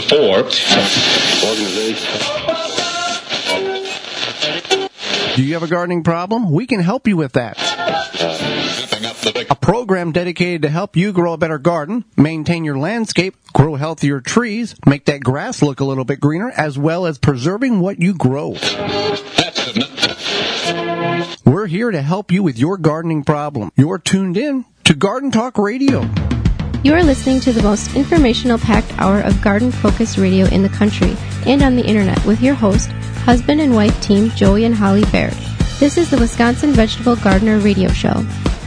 before. Do you have a gardening problem? We can help you with that. A program dedicated to help you grow a better garden, maintain your landscape, grow healthier trees, make that grass look a little bit greener, as well as preserving what you grow. We're here to help you with your gardening problem. You're tuned in to Garden Talk Radio. You are listening to the most informational-packed hour of garden-focused radio in the country and on the internet with your host, husband and wife team Joey and Holly Baird. This is the Wisconsin Vegetable Gardener Radio Show.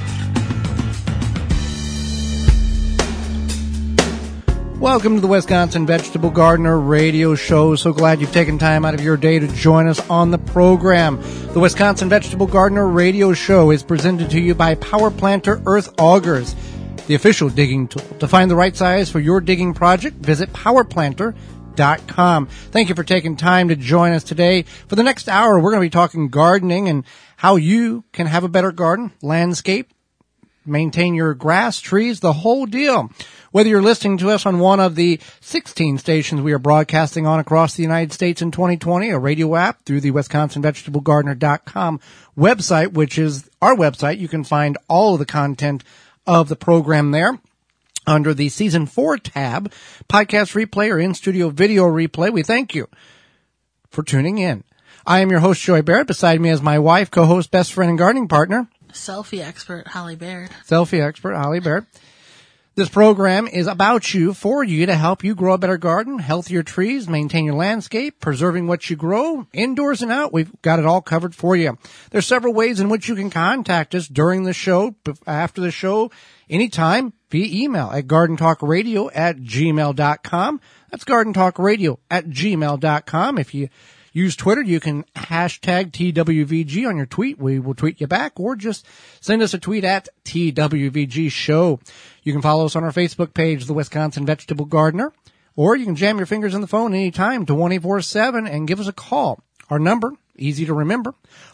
Welcome to the Wisconsin Vegetable Gardener Radio Show. So glad you've taken time out of your day to join us on the program. The Wisconsin Vegetable Gardener Radio Show is presented to you by Power Planter Earth Augers, the official digging tool. To find the right size for your digging project, visit powerplanter.com. Thank you for taking time to join us today. For the next hour, we're going to be talking gardening and how you can have a better garden, landscape, maintain your grass, trees, the whole deal. Whether you're listening to us on one of the 16 stations we are broadcasting on across the United States in 2020, a radio app through the WisconsinVegetableGardener.com website, which is our website, you can find all of the content of the program there. Under the Season 4 tab, podcast replay or in-studio video replay, we thank you for tuning in. I am your host, Joey Barrett. Beside me is my wife, co-host, best friend, and gardening partner. Selfie expert, Holly Baird. Selfie expert, Holly Baird. This program is about you, for you, to help you grow a better garden, healthier trees, maintain your landscape, preserving what you grow, indoors and out. We've got it all covered for you. There's several ways in which you can contact us during the show, after the show, anytime, via email at gardentalkradio@gmail.com. That's gardentalkradio@gmail.com. If you use Twitter, you can hashtag TWVG on your tweet. We will tweet you back, or just send us a tweet at TWVG Show. You can follow us on our Facebook page, The Wisconsin Vegetable Gardener, or you can jam your fingers in the phone anytime, 24/7, and give us a call. Our number, easy to remember,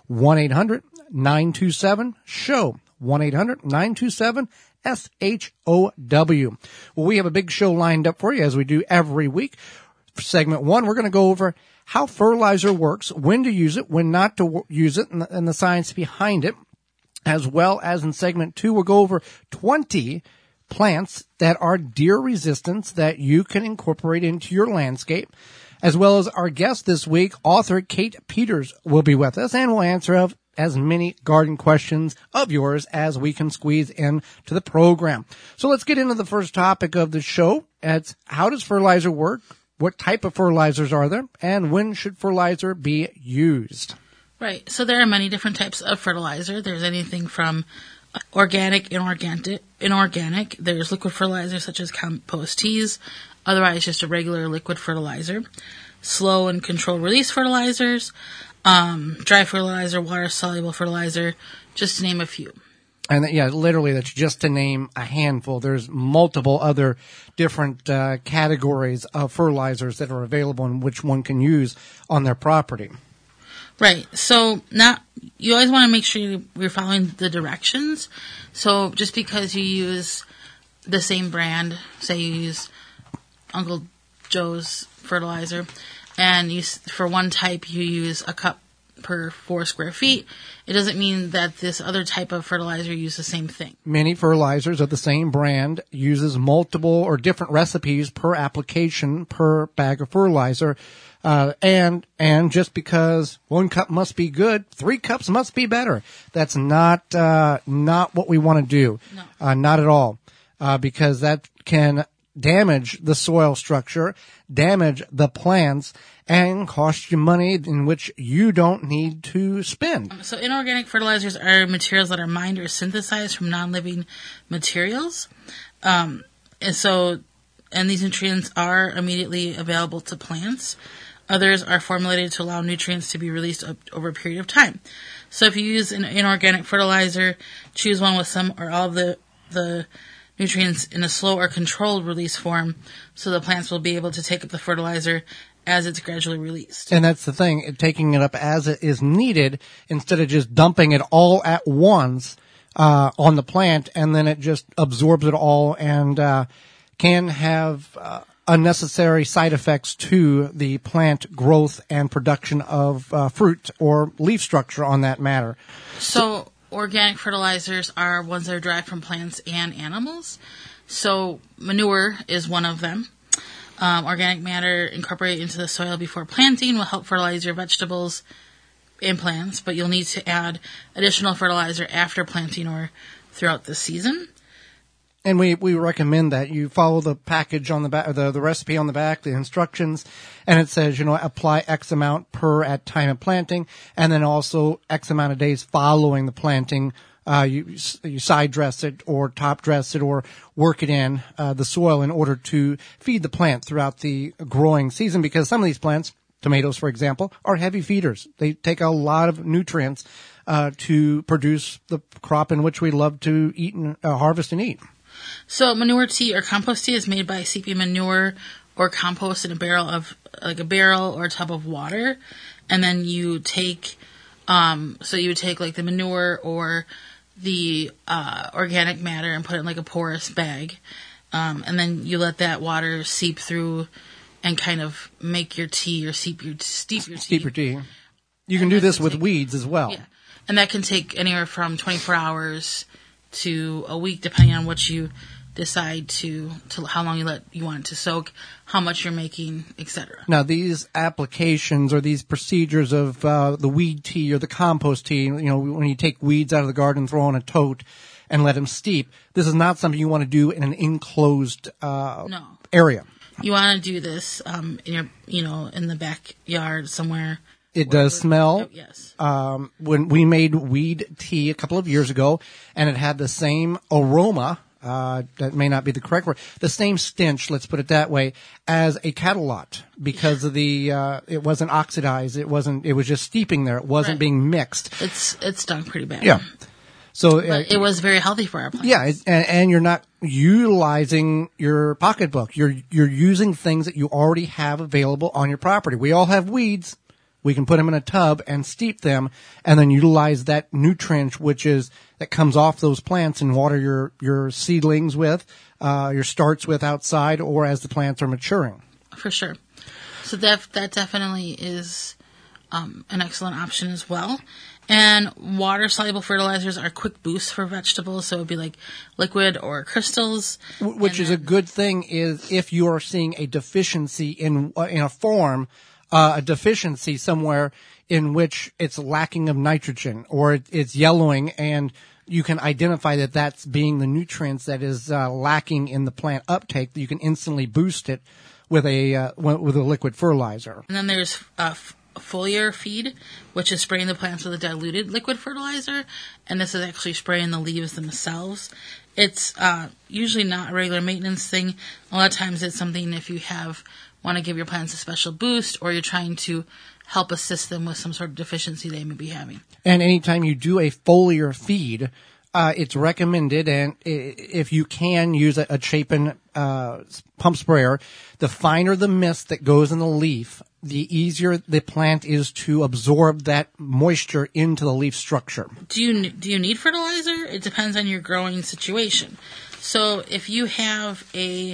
1-800-927-SHOW, 1-800-927-SHOW. Well, we have a big show lined up for you, as we do every week. For segment 1, we're going to go over how fertilizer works, when to use it, when not to use it, and the science behind it. As well as in segment 2, we'll go over 20 plants that are deer resistant that you can incorporate into your landscape. As well as our guest this week, author Kate Peters, will be with us, and will answer as many garden questions of yours as we can squeeze into the program. So let's get into the first topic of the show. It's how does fertilizer work? What type of fertilizers are there? And when should fertilizer be used? Right. So there are many different types of fertilizer. There's anything from organic, inorganic. There's liquid fertilizer such as compost teas, otherwise just a regular liquid fertilizer. Slow and controlled release fertilizers, dry fertilizer, water-soluble fertilizer, just to name a few. And yeah, literally, that's just to name a handful. There's multiple other different categories of fertilizers that are available and which one can use on their property. Right. So you always want to make sure you're following the directions. So just because you use the same brand, say you use Uncle Joe's fertilizer, and for one type you use a cup per 4 square feet, it doesn't mean that this other type of fertilizer uses the same thing. Many fertilizers of the same brand uses multiple or different recipes per application per bag of fertilizer. And just because 1 cup must be good, 3 cups must be better. That's not what we want to do. No. Not at all. Because that can damage the soil structure, damage the plants, and cost you money in which you don't need to spend. So inorganic fertilizers are materials that are mined or synthesized from non-living materials. And these nutrients are immediately available to plants. Others are formulated to allow nutrients to be released over a period of time. So if you use an inorganic fertilizer, choose one with some or all of the nutrients in a slow or controlled release form, so the plants will be able to take up the fertilizer as it's gradually released. And that's the thing, taking it up as it is needed instead of just dumping it all at once on the plant, and then it just absorbs it all and can have unnecessary side effects to the plant growth and production of fruit or leaf structure on that matter. So organic fertilizers are ones that are derived from plants and animals. So manure is one of them. Organic matter incorporated into the soil before planting will help fertilize your vegetables and plants, but you'll need to add additional fertilizer after planting or throughout the season. And we recommend that you follow the package on the back, the recipe on the back, the instructions, and it says, apply X amount per at time of planting, and then also X amount of days following the planting. You side dress it or top dress it or work it in the soil in order to feed the plant throughout the growing season, because some of these plants, tomatoes, for example, are heavy feeders. They take a lot of nutrients to produce the crop in which we love to eat and harvest and eat. So manure tea or compost tea is made by steeping manure or compost in a barrel or a tub of water, and then you take you would take like the manure or the organic matter and put it in like a porous bag, and then you let that water seep through and kind of make your tea or steep your tea. You can do this with weeds as well. Yeah, and that can take anywhere from 24 hours to a week, depending on what you decide to how long you want it to soak, how much you're making, etc. Now, these applications or these procedures of the weed tea or the compost tea, when you take weeds out of the garden, throw in a tote, and let them steep, this is not something you want to do in an enclosed area. You want to do this in the backyard somewhere. It does smell. Yes. When we made weed tea a couple of years ago, and it had the same aroma, that may not be the correct word, the same stench, let's put it that way, as a cattle lot, because of it wasn't oxidized, it was just steeping there, it wasn't being mixed. It stunk pretty bad. Yeah. So but it was very healthy for our plants. Yeah, and you're not utilizing your pocketbook. You're using things that you already have available on your property. We all have weeds. We can put them in a tub and steep them, and then utilize that nutrient that comes off those plants and water your seedlings with, your starts with outside, or as the plants are maturing. For sure. So that definitely is an excellent option as well. And water-soluble fertilizers are quick boosts for vegetables, so it would be like liquid or crystals. Which is a good thing is if you are seeing a deficiency in a form, a deficiency somewhere in which it's lacking of nitrogen or it's yellowing, and you can identify that that's being the nutrients that is lacking in the plant uptake, that you can instantly boost it with a liquid fertilizer. And then there's foliar feed, which is spraying the plants with a diluted liquid fertilizer, and this is actually spraying the leaves themselves. It's usually not a regular maintenance thing. A lot of times it's something if you want to give your plants a special boost, or you're trying to help assist them with some sort of deficiency they may be having. And anytime you do a foliar feed, it's recommended, and if you can use a Chapin pump sprayer, the finer the mist that goes in the leaf, the easier the plant is to absorb that moisture into the leaf structure. Do you need fertilizer? It depends on your growing situation. So if you have a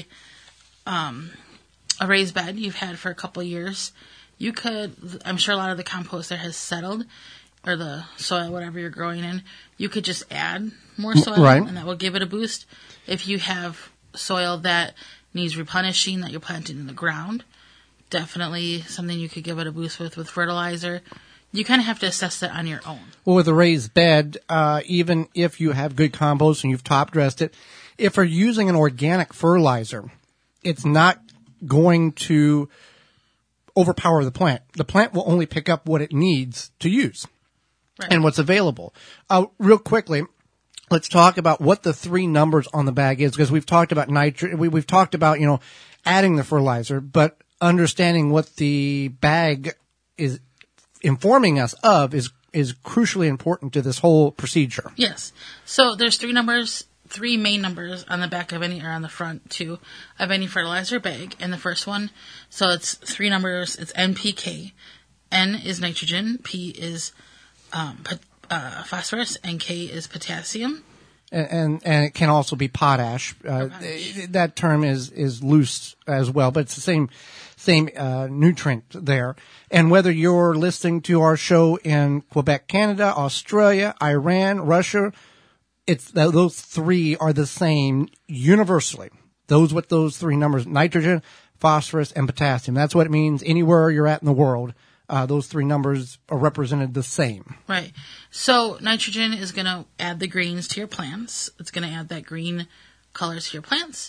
raised bed you've had for a couple of years, you could, I'm sure a lot of the compost there has settled, or the soil, whatever you're growing in, you could just add more soil, right, and that will give it a boost. If you have soil that needs replenishing, that you're planting in the ground, definitely something you could give it a boost with fertilizer. You kind of have to assess that on your own. Well, with a raised bed, even if you have good compost and you've top dressed it, if you're using an organic fertilizer, it's not going to overpower the plant. The plant will only pick up what it needs to use, right, and what's available. Real quickly, let's talk about what the three numbers on the bag is, because we've talked about we've talked about, adding the fertilizer, but understanding what the bag is informing us of is crucially important to this whole procedure. Yes. So there's three main numbers on the back of any, or on the front too, of any fertilizer bag. And the first one, so it's three numbers, it's NPK. N is nitrogen, P is phosphorus, and K is potassium. and it can also be potash. That term is loose as well, but it's the same nutrient there. And whether you're listening to our show in Quebec, Canada, Australia, Iran, Russia, those three are the same universally. Those three numbers: nitrogen, phosphorus, and potassium. That's what it means anywhere you're at in the world. Those three numbers are represented the same. Right. So nitrogen is going to add the greens to your plants. It's going to add that green colors to your plants.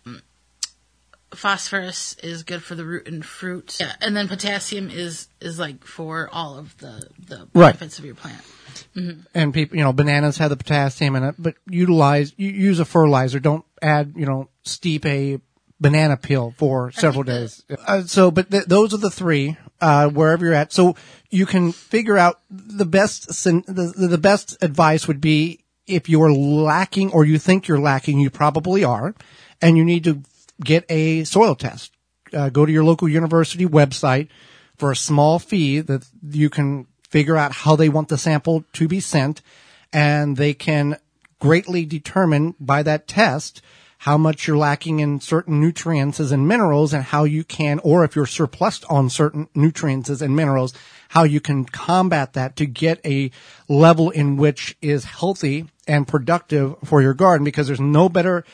Phosphorus is good for the root and fruit. Yeah. And then potassium is like for all of the benefits of your plant. Mm-hmm. And people, bananas have the potassium in it, but use a fertilizer. Don't add, steep a banana peel for several days. Those are the three, wherever you're at. So you can figure out the best advice would be if you're lacking or you think you're lacking, you probably are, and you need to get a soil test. Go to your local university website for a small fee that you can figure out how they want the sample to be sent, and they can greatly determine by that test how much you're lacking in certain nutrients and minerals, and how you can, or if you're surplus on certain nutrients and minerals, how you can combat that to get a level in which is healthy and productive for your garden, because there's no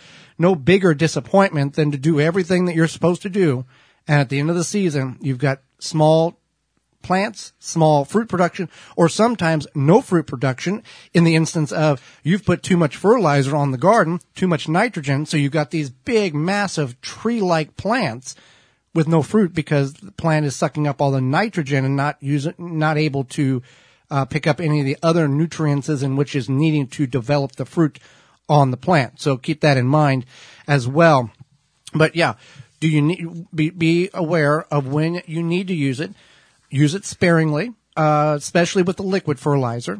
bigger disappointment than to do everything that you're supposed to do, and at the end of the season, you've got small plants, small fruit production, or sometimes no fruit production in the instance of you've put too much fertilizer on the garden, too much nitrogen, so you've got these big, massive tree-like plants with no fruit because the plant is sucking up all the nitrogen and not able to pick up any of the other nutrients in which is needing to develop the fruit on the plant. So keep that in mind as well. But yeah, do you need be aware of when you need to use it? Use it sparingly, especially with the liquid fertilizer.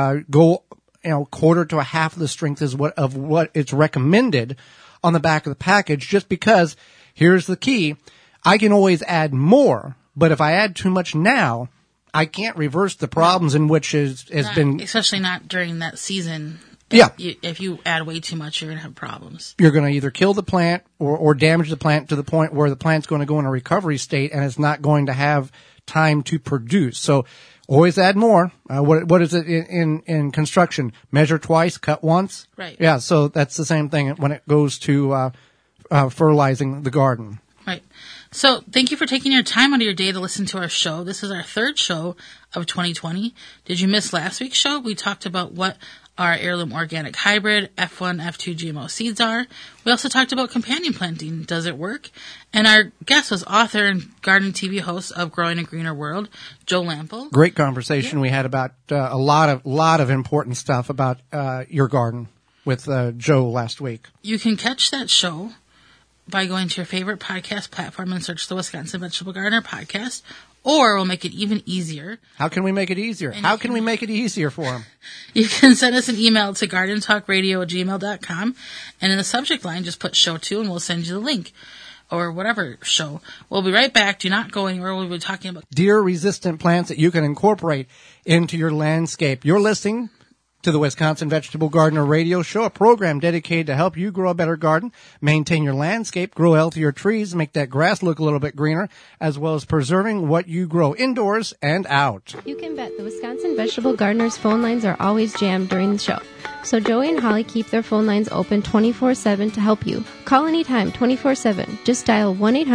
Go, quarter to a half of the strength of what it's recommended on the back of the package, just because here's the key. I can always add more, but if I add too much now, I can't reverse the problems in which has been, especially not during that season. Yeah. If you add way too much, you're going to have problems. You're going to either kill the plant or damage the plant to the point where the plant's going to go in a recovery state and it's not going to have time to produce. So always add more. What is it in construction? Measure twice, cut once. Right. Yeah. So that's the same thing when it goes to fertilizing the garden. Right. So thank you for taking your time out of your day to listen to our show. This is our third show of 2020. Did you miss last week's show? We talked about what our heirloom organic hybrid F1, F2 GMO seeds are. We also talked about companion planting. Does it work? And our guest was author and gardening TV host of Growing a Greener World, Joe Lample. Great conversation we had about a lot of important stuff about your garden with Joe last week. You can catch that show by going to your favorite podcast platform and search the Wisconsin Vegetable Gardener podcast. Or we'll make it even easier. How can we make it easier? How can we make it easier for them? You can send us an email to gardentalkradio@gmail.com. And in the subject line, just put show 2 and we'll send you the link. Or whatever show. We'll be right back. Do not go anywhere. We'll be talking about deer-resistant plants that you can incorporate into your landscape. You're listening to the Wisconsin Vegetable Gardener Radio Show, a program dedicated to help you grow a better garden, maintain your landscape, grow healthier trees, make that grass look a little bit greener, as well as preserving what you grow indoors and out. You can bet the Wisconsin Vegetable Gardeners phone lines are always jammed during the show. So Joey and Holly keep their phone lines open 24/7 to help you. Call anytime 24/7. Just dial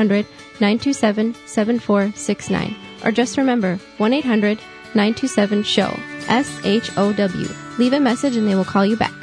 1-800-927-7469. Or just remember 1-800-927-SHOW. SHOW. Leave a message and they will call you back.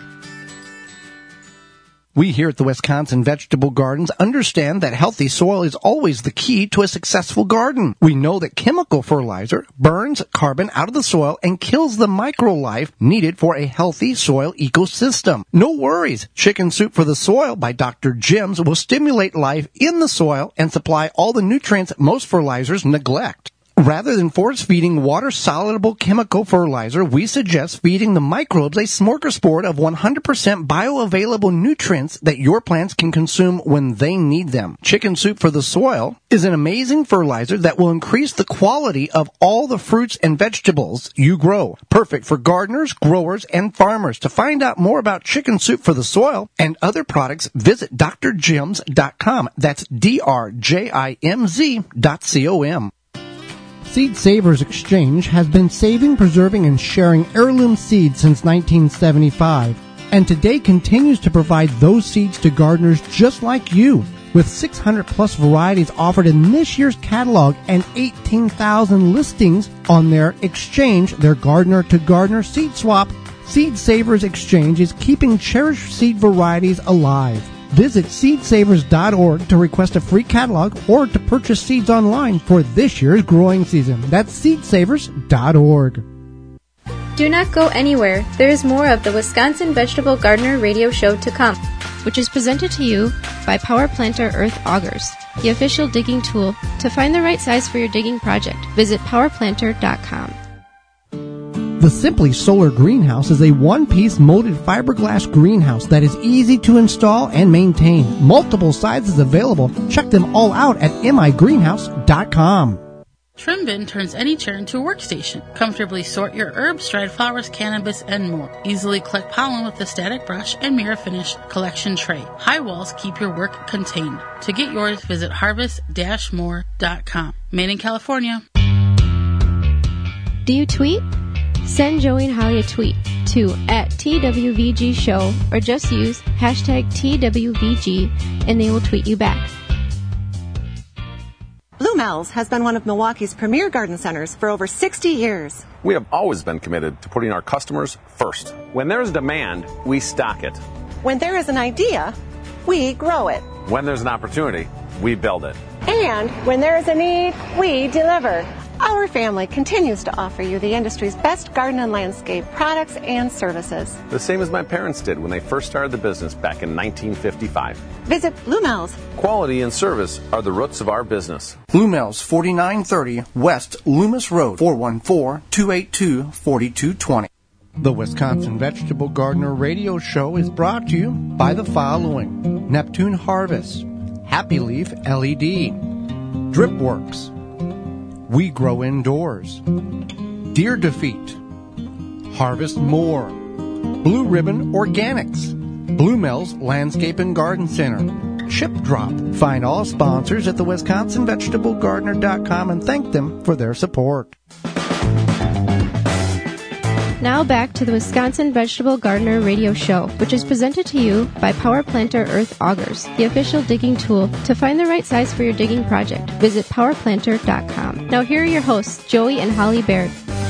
We here at the Wisconsin Vegetable Gardens understand that healthy soil is always the key to a successful garden. We know that chemical fertilizer burns carbon out of the soil and kills the microlife needed for a healthy soil ecosystem. No worries. Chicken Soup for the Soil by Dr. Jim's will stimulate life in the soil and supply all the nutrients most fertilizers neglect. Rather than force-feeding water-soluble chemical fertilizer, we suggest feeding the microbes a smorgasbord of 100% bioavailable nutrients that your plants can consume when they need them. Chicken Soup for the Soil is an amazing fertilizer that will increase the quality of all the fruits and vegetables you grow. Perfect for gardeners, growers, and farmers. To find out more about Chicken Soup for the Soil and other products, visit drjimz.com. That's drjimz.com. Seed Savers Exchange has been saving, preserving, and sharing heirloom seeds since 1975, and today continues to provide those seeds to gardeners just like you. With 600-plus varieties offered in this year's catalog and 18,000 listings on their exchange, their gardener-to-gardener seed swap, Seed Savers Exchange is keeping cherished seed varieties alive. Visit seedsavers.org to request a free catalog or to purchase seeds online for this year's growing season. That's seedsavers.org. Do not go anywhere. There is more of the Wisconsin Vegetable Gardener Radio Show to come, which is presented to you by Power Planter Earth Augers, the official digging tool. To find the right size for your digging project, visit powerplanter.com. The Simply Solar Greenhouse is a one-piece molded fiberglass greenhouse that is easy to install and maintain. Multiple sizes available. Check them all out at migreenhouse.com. Trim Bin turns any chair into a workstation. Comfortably sort your herbs, dried flowers, cannabis, and more. Easily collect pollen with a static brush and mirror finish collection tray. High walls keep your work contained. To get yours, visit harvest-more.com. Made in California. Do you tweet? Send Joey and Holly a tweet to @TWVG Show or just use #TWVG and they will tweet you back. Bluemel's has been one of Milwaukee's premier garden centers for over 60 years. We have always been committed to putting our customers first. When there's demand, we stock it. When there is an idea, we grow it. When there's an opportunity, we build it. And when there is a need, we deliver. Our family continues to offer you the industry's best garden and landscape products and services. The same as my parents did when they first started the business back in 1955. Visit Bluemel's. Quality and service are the roots of our business. Bluemel's, 4930 West Loomis Road, 414-282-4220. The Wisconsin Vegetable Gardener Radio Show is brought to you by the following: Neptune Harvest, Happy Leaf LED, Dripworks, We Grow Indoors, Deer Defeat, Harvest More, Blue Ribbon Organics, Bluemel's Landscape and Garden Center, Chip Drop. Find all sponsors at the WisconsinVegetableGardener.com and thank them for their support. Now back to the Wisconsin Vegetable Gardener Radio Show, which is presented to you by Power Planter Earth Augers, the official digging tool. To find the right size for your digging project, visit powerplanter.com. Now here are your hosts, Joey and Holly Baird.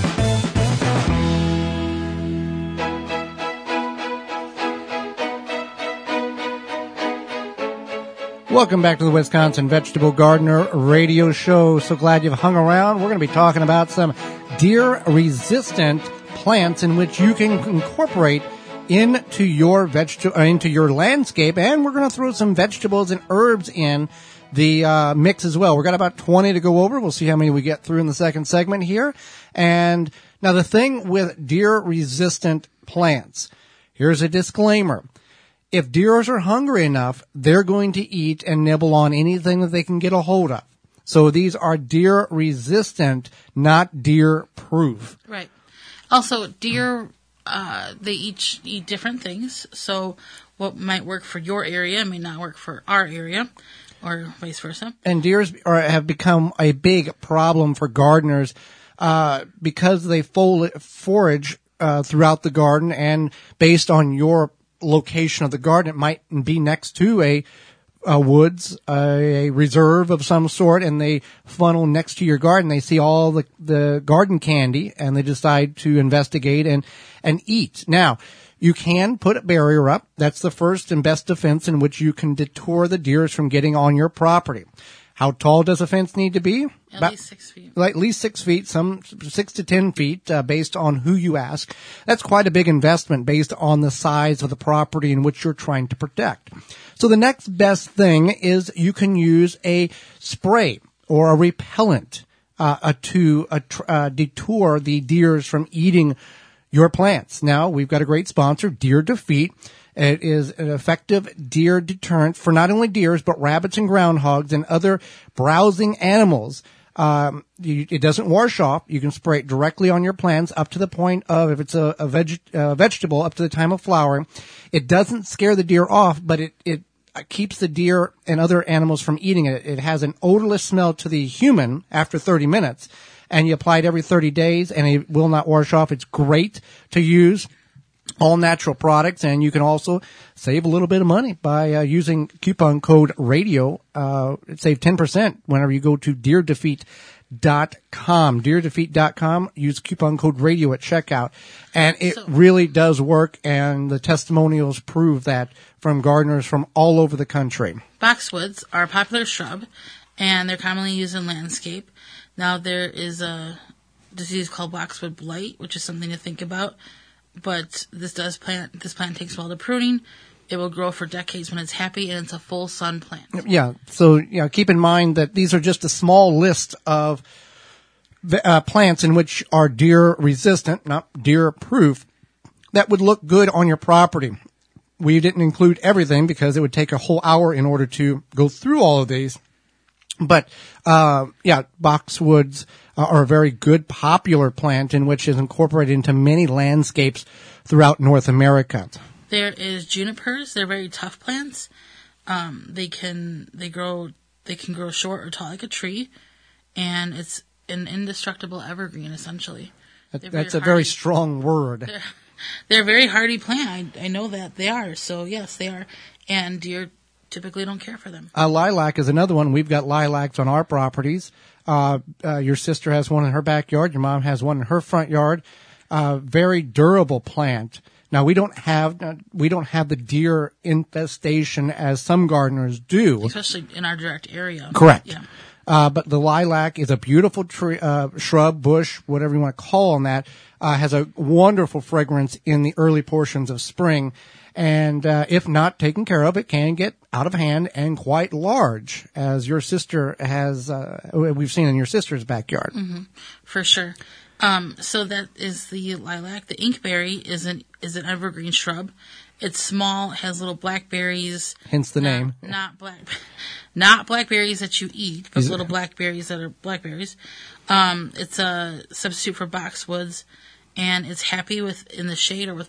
Welcome back to the Wisconsin Vegetable Gardener Radio Show. So glad you've hung around. We're going to be talking about some deer-resistant plants in which you can incorporate into your into your landscape, and we're going to throw some vegetables and herbs in the mix as well. We've got about 20 to go over. We'll see how many we get through in the second segment here. And now the thing with deer-resistant plants, here's a disclaimer. If deers are hungry enough, they're going to eat and nibble on anything that they can get a hold of. So these are deer-resistant, not deer-proof. Right. Also, deer, they each eat different things. So what might work for your area may not work for our area, or vice versa. And deers have become a big problem for gardeners because they forage throughout the garden, and based on your location of the garden, it might be next to a woods, a reserve of some sort, and they funnel next to your garden. They see all the garden candy, and they decide to investigate and eat. Now, you can put a barrier up. That's the first and best defense in which you can deter the deers from getting on your property. How tall does a fence need to be? At least 6 feet. At least 6 feet, some 6 to 10 feet, based on who you ask. That's quite a big investment based on the size of the property in which you're trying to protect. So the next best thing is you can use a spray or a repellent. deter the deers from eating your plants. Now, we've got a great sponsor, Deer Defeat. It is an effective deer deterrent for not only deers, but rabbits and groundhogs and other browsing animals. It doesn't wash off. You can spray it directly on your plants up to the point of, if it's a vegetable, up to the time of flowering. It doesn't scare the deer off, but it keeps the deer and other animals from eating it. It has an odorless smell to the human after 30 minutes, and you apply it every 30 days, and it will not wash off. It's great to use. All natural products, and you can also save a little bit of money by using coupon code RADIO. Save 10% whenever you go to DeerDefeat.com. DeerDefeat.com. Use coupon code RADIO at checkout, and it really does work. And the testimonials prove that from gardeners from all over the country. Boxwoods are a popular shrub, and they're commonly used in landscape. Now there is a disease called boxwood blight, which is something to think about. But this plant takes well to pruning. It will grow for decades when it's happy, and it's a full sun plant. Yeah. So, keep in mind that these are just a small list of plants in which are deer resistant, not deer proof, that would look good on your property. We didn't include everything because it would take a whole hour in order to go through all of these. But, boxwoods are a very good, popular plant in which is incorporated into many landscapes throughout North America. There is junipers. They're very tough plants. They can grow short or tall like a tree, and it's an indestructible evergreen, essentially. That's a very strong word. They're a very hardy plant. I know that they are. So yes, they are. And deer typically don't care for them. Lilac is another one. We've got lilacs on our properties. Your sister has one in her backyard. Your mom has one in her front yard. Very durable plant. Now we don't have the deer infestation as some gardeners do, especially in our direct area. Correct. Yeah. But the lilac is a beautiful tree, shrub, bush, whatever you want to call on that. Has a wonderful fragrance in the early portions of spring. And if not taken care of, it can get out of hand and quite large, as your sister has, we've seen in your sister's backyard. Mm-hmm. For sure. So that is the lilac. The inkberry is an evergreen shrub. It's small, has little blackberries. Hence the name. Not blackberries that you eat, but little blackberries that are blackberries. It's a substitute for boxwoods, and it's happy in the shade or with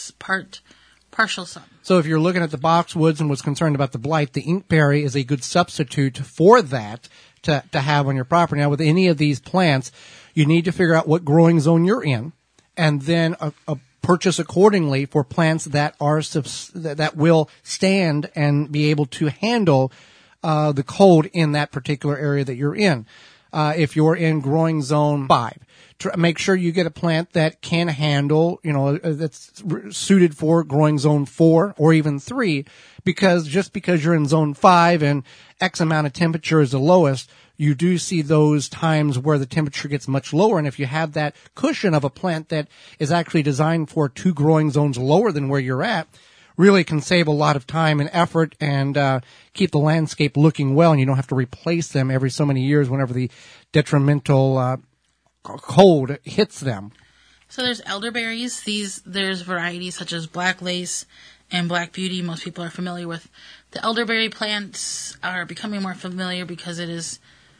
partial sun. So if you're looking at the boxwoods and was concerned about the blight, the inkberry is a good substitute for that to have on your property. Now, with any of these plants, you need to figure out what growing zone you're in, and then purchase accordingly for plants that are that will stand and be able to handle the cold in that particular area that you're in. If you're in growing zone 5, make sure you get a plant that can handle, that's suited for growing zone 4 or even 3, because just because you're in zone 5 and X amount of temperature is the lowest, you do see those times where the temperature gets much lower. And if you have that cushion of a plant that is actually designed for 2 growing zones lower than where you're at, really can save a lot of time and effort and keep the landscape looking well, and you don't have to replace them every so many years whenever the detrimental cold hits them. So there's elderberries. There's varieties such as black lace and black beauty. Most people are familiar with. The elderberry plants are becoming more familiar because it is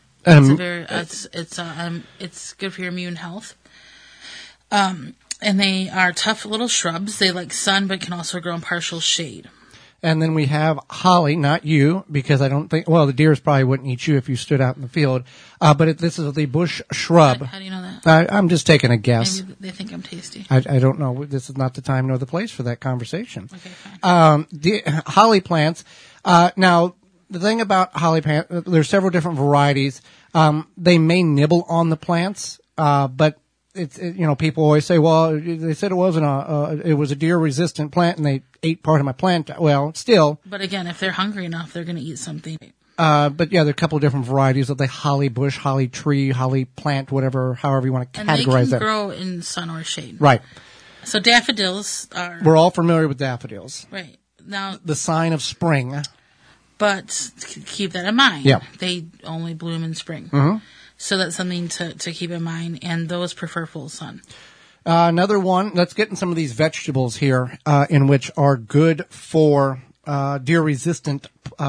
it's good for your immune health. And they are tough little shrubs. They like sun, but can also grow in partial shade. And then we have holly, not you, because I don't think, the deers probably wouldn't eat you if you stood out in the field. But this is the bush shrub. How do you know that? I'm just taking a guess. Maybe they think I'm tasty. I don't know. This is not the time nor the place for that conversation. Okay, fine. The holly plants. Now, the thing about holly plants, there's several different varieties. They may nibble on the plants, but people always say, well, they said it wasn't it was a deer resistant plant and they ate part of my plant. Well, still. But again, if they're hungry enough, they're going to eat something. But yeah, there are a couple of different varieties of the holly bush, holly tree, holly plant, however you want to categorize that. And they can grow in sun or shade. Right. So daffodils are. We're all familiar with daffodils. Right. Now. The sign of spring. But keep that in mind. Yeah. They only bloom in spring. Mm-hmm. So that's something to keep in mind, and those prefer full sun. Another one, let's get in some of these vegetables here, in which are good for deer-resistant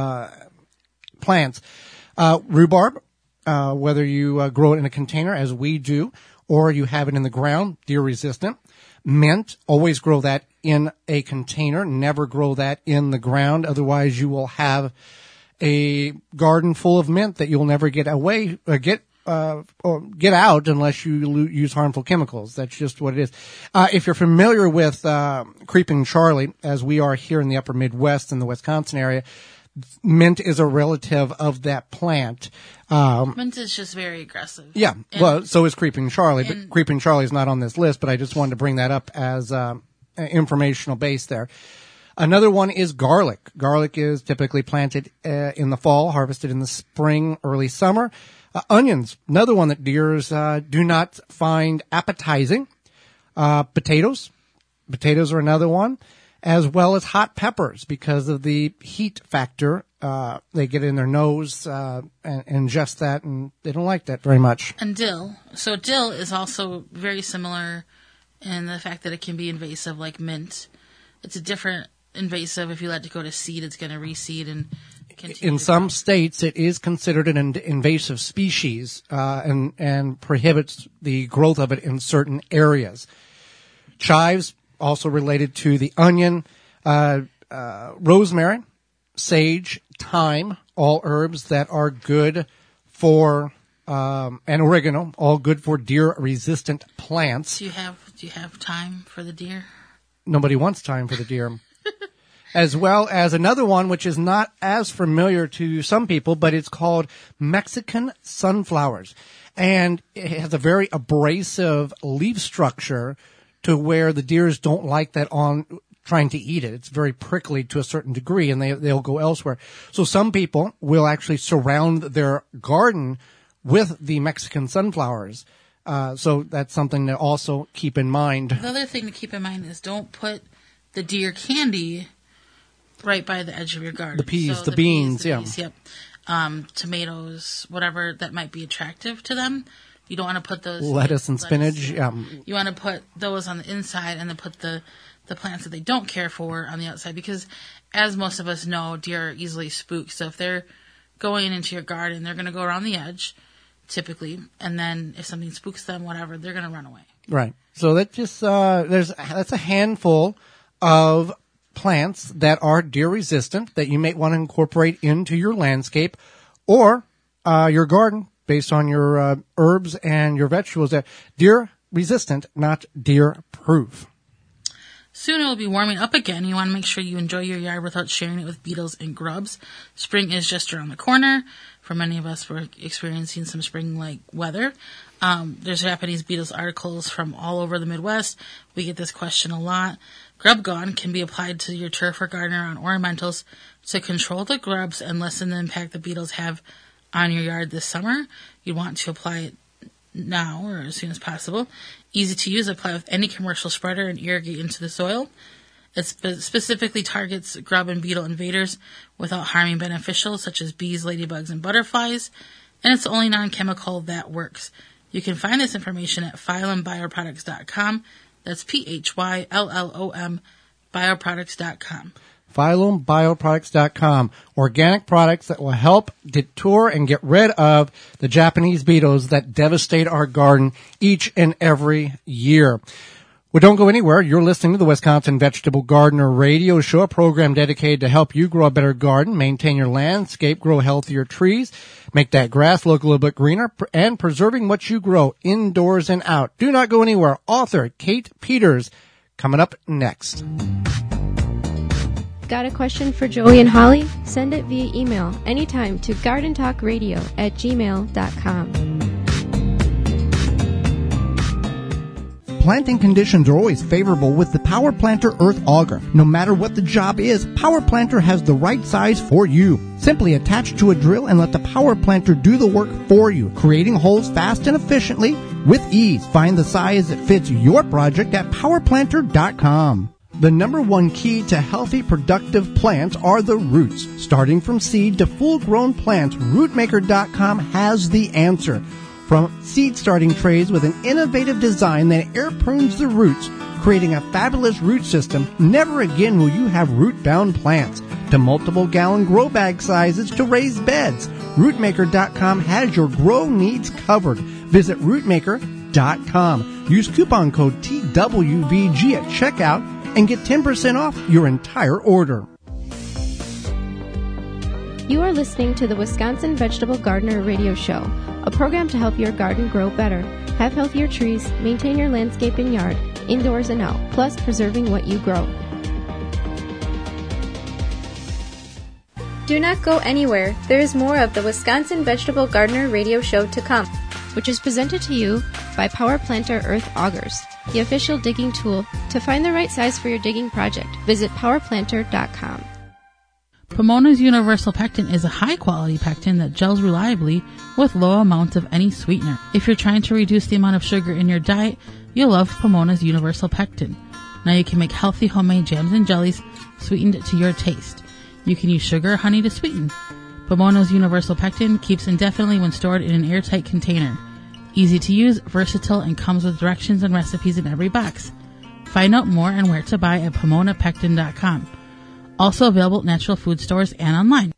plants. Rhubarb, whether you grow it in a container, as we do, or you have it in the ground, deer-resistant. Mint, always grow that in a container. Never grow that in the ground. Otherwise, you will have a garden full of mint that you'll never get away, get out unless you use harmful chemicals. That's just what it is. If you're familiar with Creeping Charlie, as we are here in the upper Midwest in the Wisconsin area, mint is a relative of that plant. Mint is just very aggressive. Yeah, well, so is Creeping Charlie, but Creeping Charlie is not on this list, but I just wanted to bring that up as informational base there. Another one is garlic. Garlic is typically planted in the fall, harvested in the spring, early summer. Onions, another one that deers do not find appetizing. Potatoes. Potatoes are another one, as well as hot peppers because of the heat factor. They get in their nose and ingest that, and they don't like that very much. And dill. So dill is also very similar in the fact that it can be invasive like mint. It's a different invasive. If you let it go to seed, it's going to reseed and continue. In some states, it is considered an invasive species and prohibits the growth of it in certain areas. Chives, also related to the onion, rosemary, sage, thyme, all herbs that are good for, and oregano, all good for deer-resistant plants. Do you have time for the deer? Nobody wants time for the deer. As well as another one, which is not as familiar to some people, but it's called Mexican sunflowers. And it has a very abrasive leaf structure to where the deers don't like that on trying to eat it. It's very prickly to a certain degree, and they'll go elsewhere. So some people will actually surround their garden with the Mexican sunflowers. So that's something to also keep in mind. The other thing to keep in mind is don't put the deer candy right by the edge of your garden. The peas, the beans, yeah. Yep. Tomatoes, whatever that might be attractive to them. You don't want to put those... Lettuce and spinach, yeah. You want to put those on the inside and then put the plants that they don't care for on the outside, because as most of us know, deer are easily spooked. So if they're going into your garden, they're going to go around the edge, typically, and then if something spooks them, whatever, they're going to run away. Right. So that just that's a handful of plants that are deer resistant that you may want to incorporate into your landscape or your garden based on your herbs and your vegetables that deer resistant, not deer proof. Soon it will be warming up again. You want to make sure you enjoy your yard without sharing it with beetles and grubs. Spring is just around the corner. For many of us, we're experiencing some spring-like weather. There's Japanese beetles articles from all over the Midwest. We get this question a lot. Grub Gone can be applied to your turf or garden or on ornamentals to control the grubs and lessen the impact the beetles have on your yard this summer. You want to apply it now or as soon as possible. Easy to use, apply with any commercial spreader and irrigate into the soil. It specifically targets grub and beetle invaders without harming beneficials such as bees, ladybugs, and butterflies, and it's the only non-chemical that works. You can find this information at phyllombioproducts.com. That's PHYLLOM bioproducts.com. phyllombioproducts.com. Organic products that will help deter and get rid of the Japanese beetles that devastate our garden each and every year. Well, don't go anywhere. You're listening to the Wisconsin Vegetable Gardener Radio Show, a program dedicated to help you grow a better garden, maintain your landscape, grow healthier trees, make that grass look a little bit greener, and preserving what you grow indoors and out. Do not go anywhere. Author Kate Peters coming up next. Got a question for Joey and Holly? Send it via email anytime to gardentalkradio@gmail.com. Planting conditions are always favorable with the Power Planter Earth Auger. No matter what the job is, Power Planter has the right size for you. Simply attach to a drill and let the Power Planter do the work for you, creating holes fast and efficiently with ease. Find the size that fits your project at powerplanter.com. The number one key to healthy, productive plants are the roots. Starting from seed to full-grown plants, Rootmaker.com has the answer. From seed starting trays with an innovative design that air prunes the roots, creating a fabulous root system, never again will you have root-bound plants. To multiple gallon grow bag sizes to raised beds, Rootmaker.com has your grow needs covered. Visit Rootmaker.com. Use coupon code TWVG at checkout and get 10% off your entire order. You are listening to the Wisconsin Vegetable Gardener Radio Show, a program to help your garden grow better, have healthier trees, maintain your landscape and yard, indoors and out, plus preserving what you grow. Do not go anywhere. There is more of the Wisconsin Vegetable Gardener Radio Show to come, which is presented to you by Power Planter Earth Augers, the official digging tool. To find the right size for your digging project, visit powerplanter.com. Pomona's Universal Pectin is a high-quality pectin that gels reliably with low amounts of any sweetener. If you're trying to reduce the amount of sugar in your diet, you'll love Pomona's Universal Pectin. Now you can make healthy homemade jams and jellies sweetened to your taste. You can use sugar or honey to sweeten. Pomona's Universal Pectin keeps indefinitely when stored in an airtight container. Easy to use, versatile, and comes with directions and recipes in every box. Find out more and where to buy at PomonaPectin.com. Also available at natural food stores and online.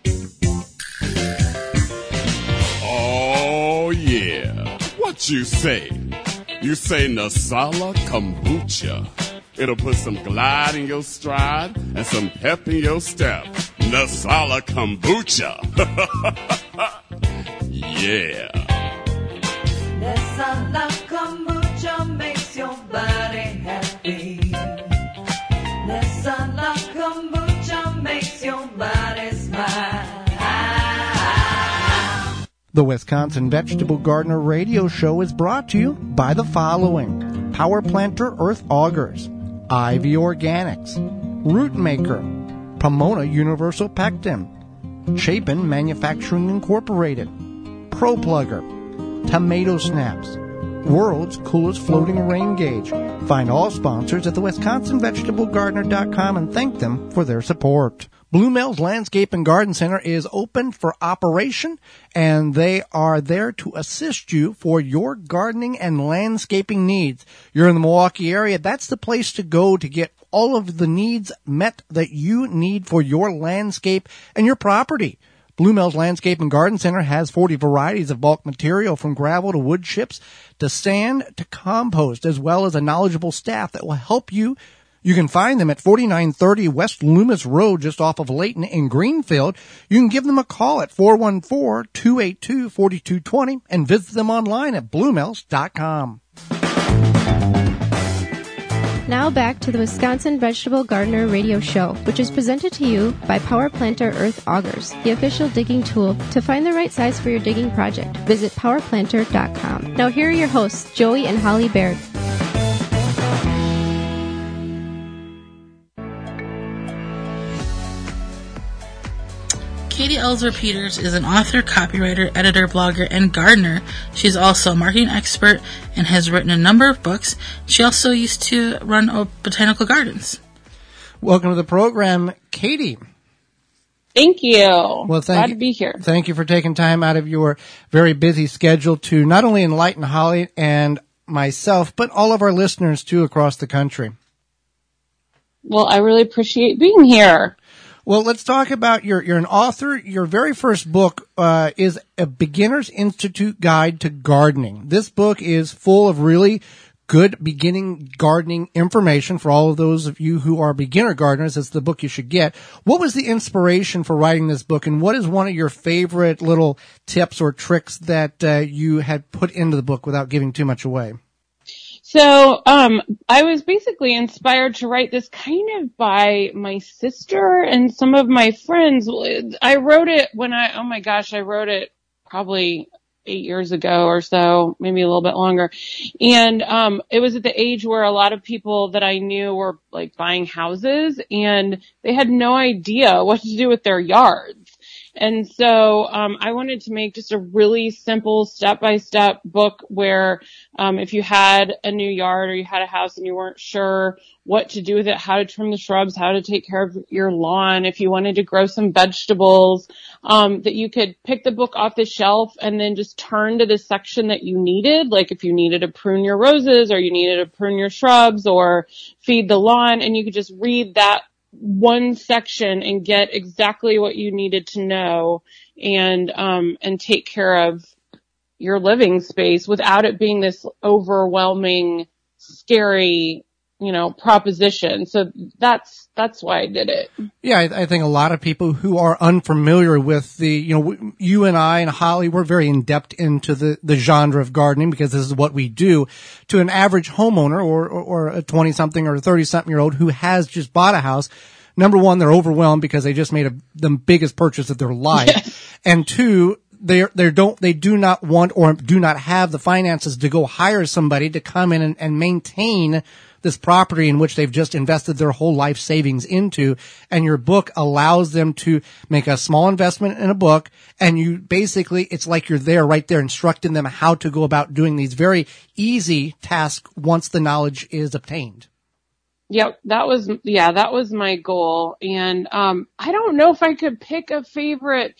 Oh, yeah. What you say? You say Nasala Kombucha. It'll put some glide in your stride and some pep in your step. Nasala Kombucha. Yeah. Nasala Kombucha makes your body happy. Nasala Kombucha makes your body smile. The Wisconsin Vegetable Gardener Radio Show is brought to you by the following: Power Planter Earth Augers, Ivy Organics, Rootmaker, Pomona Universal Pectin, Chapin Manufacturing Incorporated, Pro Plugger, Tomato Snaps, World's Coolest Floating Rain Gauge. Find all sponsors at the WisconsinVegetableGardener.com and thank them for their support. Blue Mills Landscape and Garden Center is open for operation, and they are there to assist you for your gardening and landscaping needs. You're in the Milwaukee area, that's the place to go to get all of the needs met that you need for your landscape and your property. Blue Mills Landscape and Garden Center has 40 varieties of bulk material, from gravel to wood chips to sand to compost, as well as a knowledgeable staff that will help you. You can find them at 4930 West Loomis Road, just off of Layton in Greenfield. You can give them a call at 414-282-4220 and visit them online at bluemills.com. Now back to the Wisconsin Vegetable Gardener Radio Show, which is presented to you by Power Planter Earth Augers, the official digging tool. To find the right size for your digging project, visit powerplanter.com. Now here are your hosts, Joey and Holly Baird. Katie Ellsworth Peters is an author, copywriter, editor, blogger, and gardener. She's also a marketing expert and has written a number of books. She also used to run botanical gardens. Welcome to the program, Katie. Thank you. Well, glad to be here. Thank you for taking time out of your very busy schedule to not only enlighten Holly and myself, but all of our listeners, too, across the country. Well, I really appreciate being here. Well, let's talk about you're an author. Your very first book is A Beginner's Institute Guide to Gardening. This book is full of really good beginning gardening information for all of those of you who are beginner gardeners. It's the book you should get. What was the inspiration for writing this book, and what is one of your favorite little tips or tricks that you had put into the book without giving too much away? So, I was basically inspired to write this kind of by my sister and some of my friends. I wrote it I wrote it probably 8 years ago or so, maybe a little bit longer. And, it was at the age where a lot of people that I knew were like buying houses, and they had no idea what to do with their yards. And so, I wanted to make just a really simple step-by-step book where, if you had a new yard or you had a house and you weren't sure what to do with it, how to trim the shrubs, how to take care of your lawn, if you wanted to grow some vegetables, that you could pick the book off the shelf and then just turn to the section that you needed. Like if you needed to prune your roses or you needed to prune your shrubs or feed the lawn, and you could just read that one section and get exactly what you needed to know and take care of your living space without it being this overwhelming, scary, proposition. So that's why I did it. Yeah, I think a lot of people who are unfamiliar with you and I and Holly, we're very in depth into the genre of gardening because this is what we do. To an average homeowner or a 20-something or a 30-something-year-old who has just bought a house, number one, they're overwhelmed because they just made the biggest purchase of their life. Yes. And two, they do not want or do not have the finances to go hire somebody to come in and maintain this property in which they've just invested their whole life savings into. And your book allows them to make a small investment in a book. And you basically, it's like you're there right there instructing them how to go about doing these very easy tasks once the knowledge is obtained. Yep, that was my goal. And, I don't know if I could pick a favorite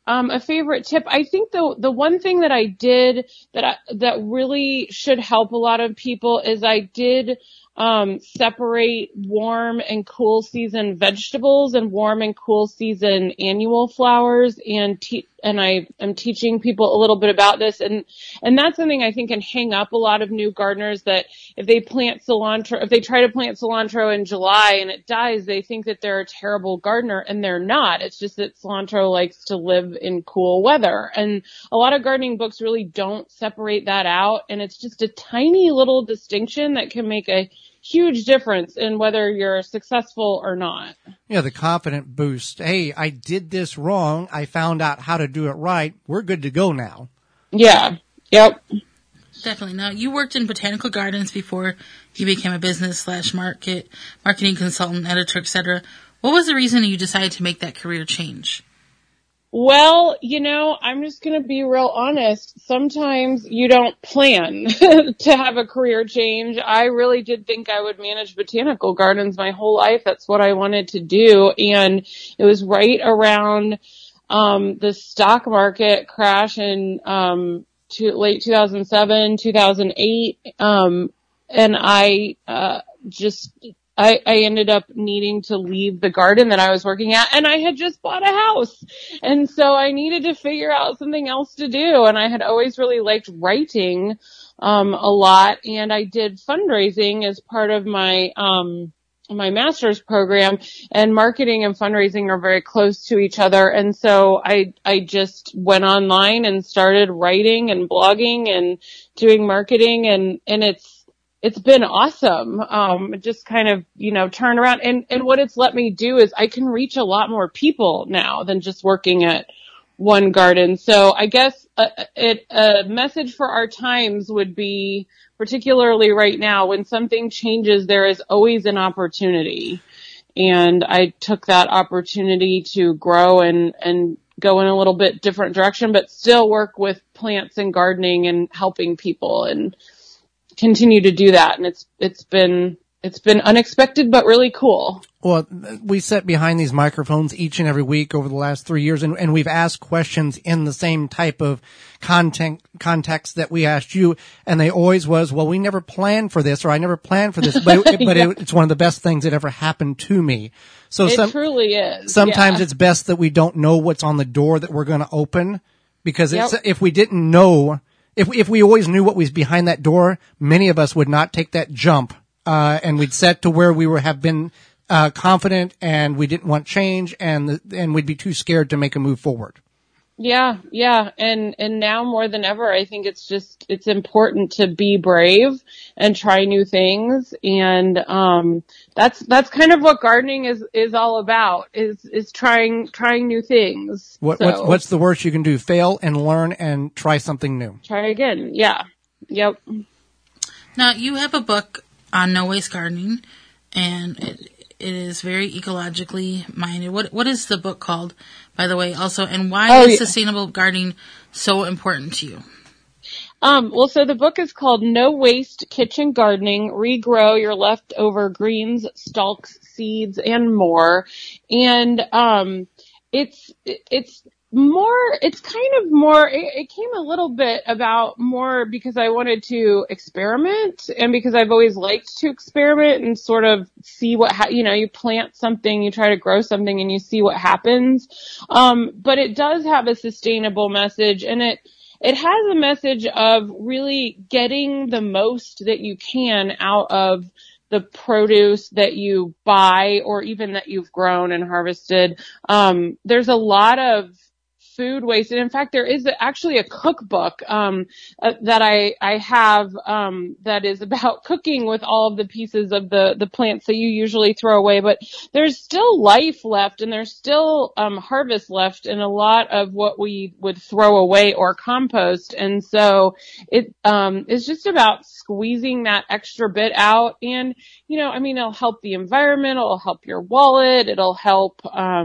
tip. I think the one thing that I did that really should help a lot of people is I did separate warm and cool season vegetables and warm and cool season annual flowers, and I am teaching people a little bit about this, and that's something I think can hang up a lot of new gardeners, that if they try to plant cilantro in July and it dies, they think that they're a terrible gardener, and they're not. It's just that cilantro likes to live in cool weather, and a lot of gardening books really don't separate that out, and it's just a tiny little distinction that can make a huge difference in whether you're successful or not. Yeah, the confident boost. Hey, I did this wrong. I found out how to do it right. We're good to go now. Yeah. Yep. Definitely. Now, you worked in botanical gardens before you became a business / marketing consultant, editor, etc. What was the reason you decided to make that career change? Well, I'm just going to be real honest. Sometimes you don't plan to have a career change. I really did think I would manage botanical gardens my whole life. That's what I wanted to do. And it was right around the stock market crash in late 2007, 2008. And I ended up needing to leave the garden that I was working at, and I had just bought a house. And so I needed to figure out something else to do. And I had always really liked writing, a lot. And I did fundraising as part of my master's program, and marketing and fundraising are very close to each other. And so I just went online and started writing and blogging and doing marketing, and it's been awesome. Just kind of, turn around. And what it's let me do is I can reach a lot more people now than just working at one garden. So I guess a message for our times would be, particularly right now, when something changes, there is always an opportunity. And I took that opportunity to grow and go in a little bit different direction, but still work with plants and gardening and helping people, and continue to do that. And it's been unexpected, but really cool. Well, we sit behind these microphones each and every week over the last 3 years, and we've asked questions in the same type of context that we asked you, and they always was, well, we never planned for this, or I never planned for this, but it's one of the best things that ever happened to me. So it truly is. Sometimes it's best that we don't know what's on the door that we're going to open, because if we didn't know, if we always knew what was behind that door, many of us would not take that jump, and we'd set to where we have been confident, and we didn't want change, and we'd be too scared to make a move forward. Yeah. And now more than ever, I think it's important to be brave and try new things. And, that's kind of what gardening is all about, is trying new things. What's the worst you can do? Fail and learn and try something new. Try again. Yeah. Yep. Now, you have a book on no waste gardening, and It is very ecologically minded. What is the book called, by the way, also, and why is sustainable gardening so important to you? Well, so the book is called No Waste Kitchen Gardening, Regrow Your Leftover Greens, Stalks, Seeds, and More. And, it came a little bit about more because I wanted to experiment and because I've always liked to experiment and sort of see you plant something, you try to grow something and you see what happens. But it does have a sustainable message, and it has a message of really getting the most that you can out of the produce that you buy or even that you've grown and harvested. There's a lot of food waste. And in fact, there is actually a cookbook, that I have, that is about cooking with all of the pieces of the plants that you usually throw away. But there's still life left and there's still, harvest left in a lot of what we would throw away or compost. And so it, is just about squeezing that extra bit out. And, it'll help the environment. It'll help your wallet. It'll help,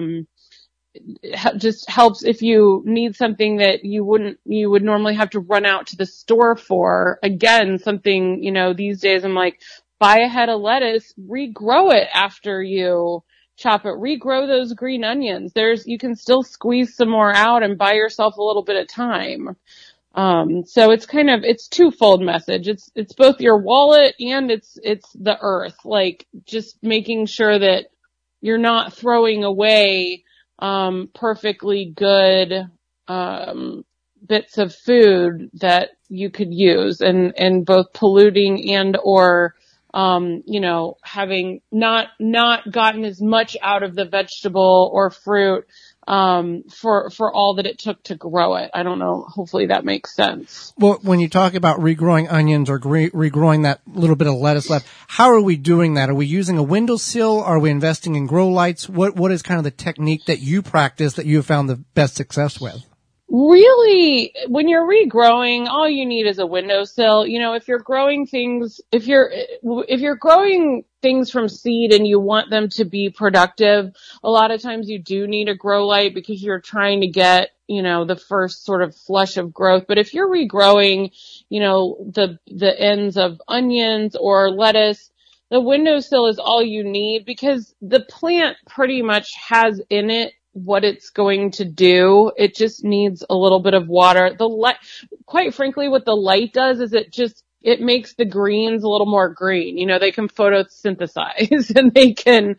just helps if you need something that you would normally have to run out to the store for. Again, something, these days I'm like, buy a head of lettuce, regrow it after you chop it, regrow those green onions. You can still squeeze some more out and buy yourself a little bit of time. So it's twofold message. It's both your wallet and it's the earth, like just making sure that you're not throwing away perfectly good, bits of food that you could use and both polluting and or, having not gotten as much out of the vegetable or fruit, for all that it took to grow it. I don't know. Hopefully that makes sense. Well, when you talk about regrowing onions or regrowing that little bit of lettuce left, how are we doing that? Are we using a windowsill? Are we investing in grow lights? What is kind of the technique that you practice that you have found the best success with? Really, when you're regrowing, all you need is a windowsill. If you're growing things, if you're growing things from seed and you want them to be productive, a lot of times you do need a grow light because you're trying to get, the first sort of flush of growth. But if you're regrowing, the ends of onions or lettuce, the windowsill is all you need because the plant pretty much has in it what it's going to do. It just needs a little bit of water. Quite frankly, what the light does is it makes the greens a little more green. They can photosynthesize and they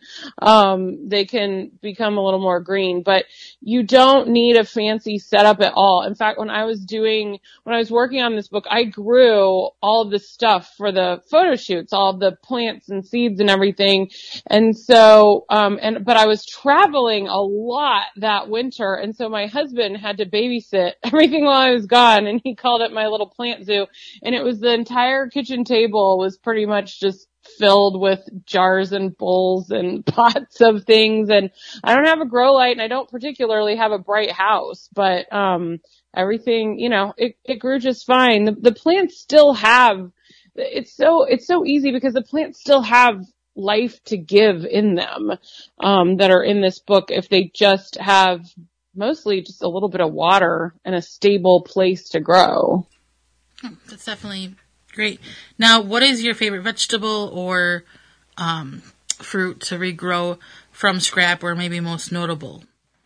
can become a little more green, but you don't need a fancy setup at all. In fact, when I was working on this book, I grew all of the stuff for the photo shoots, all of the plants and seeds and everything. And so, but I was traveling a lot that winter. And so my husband had to babysit everything while I was gone, and he called it my little plant zoo. And it was the entire kitchen table was pretty much just filled with jars and bowls and pots of things. And I don't have a grow light and I don't particularly have a bright house, but, everything, it grew just fine. The plants still have, it's so easy because the plants still have life to give in them, that are in this book if they just have mostly just a little bit of water and a stable place to grow. Oh, that's definitely great. Now, what is your favorite vegetable or fruit to regrow from scrap, or maybe most notable?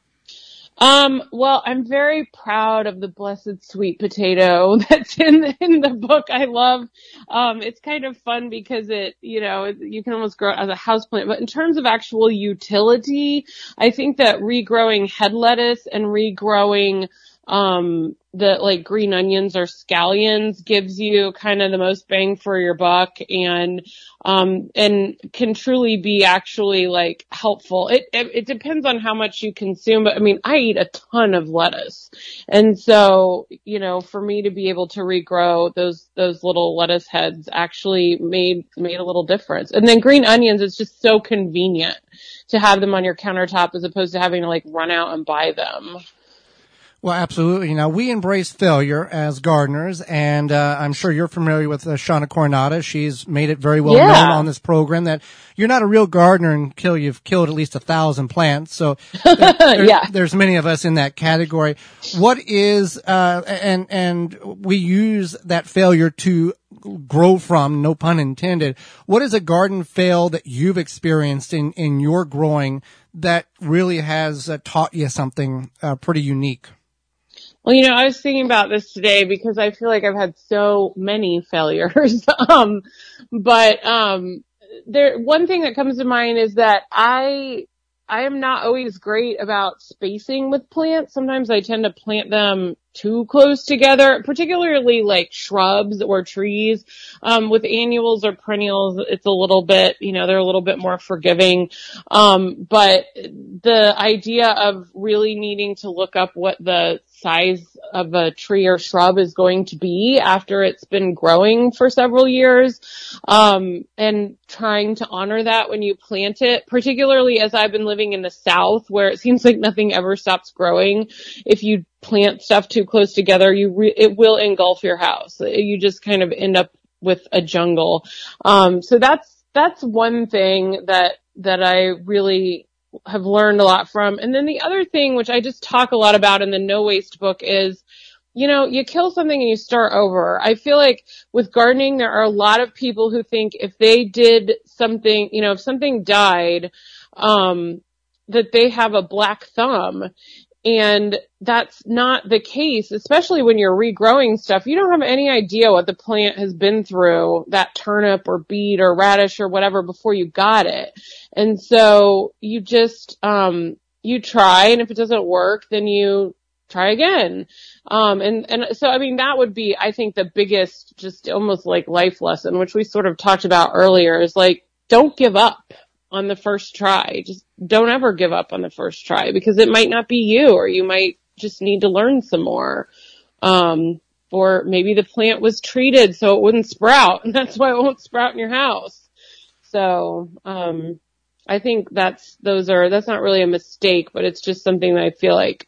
Well, I'm very proud of the blessed sweet potato that's in the book. I love, it's kind of fun because you can almost grow it as a houseplant, but in terms of actual utility, I think that regrowing head lettuce and regrowing, the green onions or scallions gives you kind of the most bang for your buck and can truly be actually helpful. It depends on how much you consume, but I eat a ton of lettuce. And so, for me to be able to regrow those little lettuce heads actually made a little difference. And then green onions, it's just so convenient to have them on your countertop as opposed to having to run out and buy them. Well, absolutely. Now, we embrace failure as gardeners, and I'm sure you're familiar with Shauna Coronata. She's made it very well known on this program that you're not a real gardener until you've killed at least 1,000 plants. So there's many of us in that category. What is, and we use that failure to grow from, no pun intended. What is a garden fail that you've experienced in your growing that really has taught you something pretty unique? Well, I was thinking about this today because I feel like I've had so many failures. But one thing that comes to mind is that I am not always great about spacing with plants. Sometimes I tend to plant them too close together, particularly like shrubs or trees. With annuals or perennials, it's a little bit, they're a little bit more forgiving. But the idea of really needing to look up what the size of a tree or shrub is going to be after it's been growing for several years, and trying to honor that when you plant it, particularly as I've been living in the South where it seems like nothing ever stops growing. If you plant stuff too close together, it will engulf your house. You just kind of end up with a jungle. So that's one thing that I really have learned a lot from. And then the other thing, which I just talk a lot about in the No Waste book, is, you kill something and you start over. I feel like with gardening, there are a lot of people who think if they did something, if something died, that they have a black thumb. And that's not the case, especially when you're regrowing stuff. You don't have any idea what the plant has been through, that turnip or beet or radish or whatever, before you got it. And so you just, you try, and if it doesn't work, then you try again. And so, I mean, that would be, I think, the biggest, just almost like life lesson, which we sort of talked about earlier, is like, don't give up on the first try. Just don't ever give up on the first try, because it might not be you, or you might just need to learn some more. Or maybe the plant was treated so it wouldn't sprout, and that's why it won't sprout in your house. So, I think that's not really a mistake, but it's just something that I feel like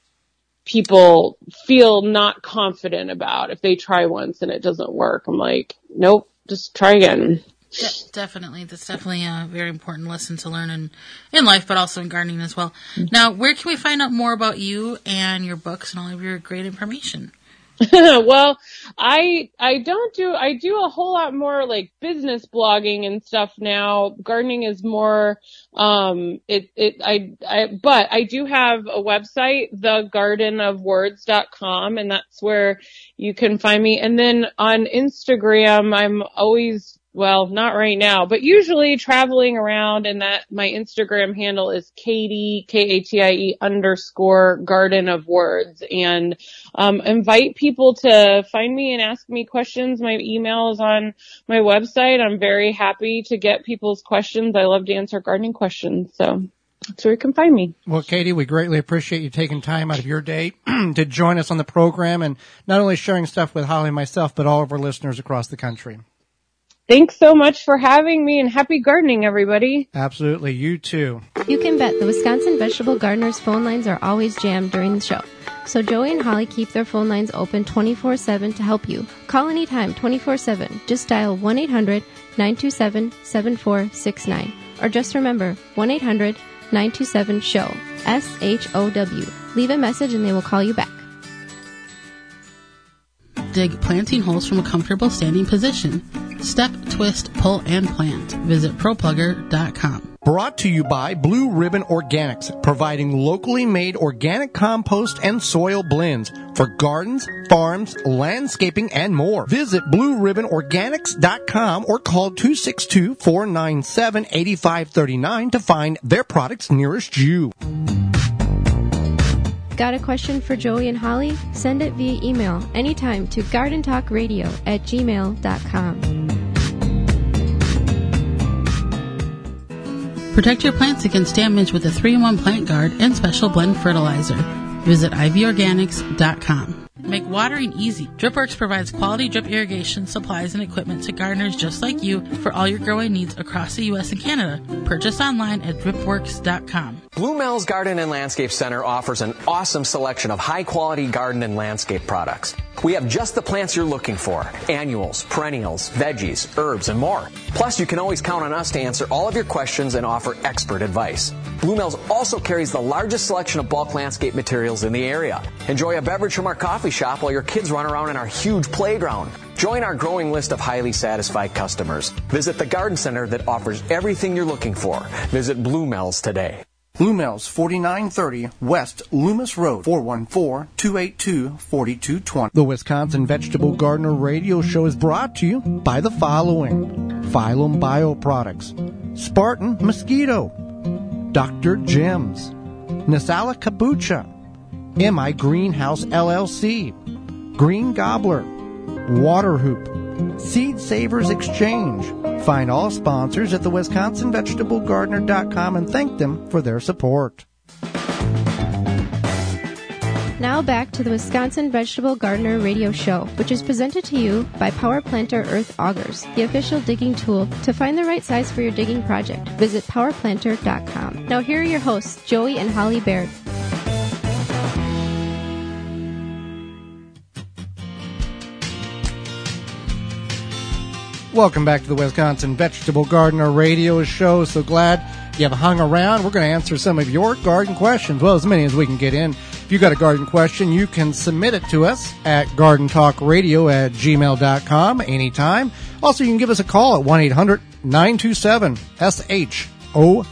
people feel not confident about if they try once and it doesn't work. I'm like, nope, just try again. Yeah, definitely. That's definitely a very important lesson to learn in life, but also in gardening as well. Now, where can we find out more about you and your books and all of your great information? Well, I do a whole lot more like business blogging and stuff now. Gardening is more, but I do have a website, thegardenofwords.com, and that's where you can find me. And then on Instagram, I'm always, well, not right now, but usually traveling around, and that my Instagram handle is Katie, Katie _ Garden of Words, and invite people to find me and ask me questions. My email is on my website. I'm very happy to get people's questions. I love to answer gardening questions, so that's where you can find me. Well, Katie, we greatly appreciate you taking time out of your day to join us on the program, and not only sharing stuff with Holly and myself, but all of our listeners across the country. Thanks so much for having me, and happy gardening, everybody. Absolutely. You too. You can bet the Wisconsin Vegetable Gardeners phone lines are always jammed during the show. So Joey and Holly keep their phone lines open 24/7 to help you. Call anytime 24/7. Just dial 1-800-927-7469. Or just remember 1-800-927-SHOW. SHOW. Leave a message and they will call you back. Dig planting holes from a comfortable standing position. Step, twist, pull, and plant. Visit ProPlugger.com. Brought to you by Blue Ribbon Organics, providing locally made organic compost and soil blends for gardens, farms, landscaping, and more. Visit BlueRibbonOrganics.com or call 262-497-8539 to find their products nearest you. Got a question for Joey and Holly? Send it via email anytime to gardentalkradio@gmail.com. Protect your plants against damage with a 3-in-1 plant guard and special blend fertilizer. Visit ivorganics.com. Make watering easy. DripWorks provides quality drip irrigation supplies and equipment to gardeners just like you for all your growing needs across the U.S. and Canada. Purchase online at dripworks.com. Blue Mel's Garden and Landscape Center offers an awesome selection of high-quality garden and landscape products. We have just the plants you're looking for: annuals, perennials, veggies, herbs, and more. Plus, you can always count on us to answer all of your questions and offer expert advice. Blue Mel's also carries the largest selection of bulk landscape materials in the area. Enjoy a beverage from our coffee shop while your kids run around in our huge playground. Join our growing list of highly satisfied customers. Visit the garden center that offers everything you're looking for. Visit Blue Mel's today. Blue Mel's, 4930 West Loomis Road, 414-282-4220. The Wisconsin Vegetable Gardener Radio Show is brought to you by the following: Phylum Bioproducts, Spartan Mosquito, Dr. Jim's, Nasala Kombucha, MI Greenhouse LLC, Green Gobbler, Water Hoop, Seed Savers Exchange. Find all sponsors at the WisconsinVegetableGardener.com and thank them for their support. Now back to the Wisconsin Vegetable Gardener Radio Show, which is presented to you by Power Planter Earth Augers, the official digging tool to find the right size for your digging project. Visit PowerPlanter.com. Now here are your hosts, Joey and Holly Baird. Welcome back to the Wisconsin Vegetable Gardener Radio Show. So glad you have hung around. We're going to answer some of your garden questions, well, as many as we can get in. If you've got a garden question, you can submit it to us at gardentalkradio@gmail.com anytime. Also, you can give us a call at 1-800-927-SHOW,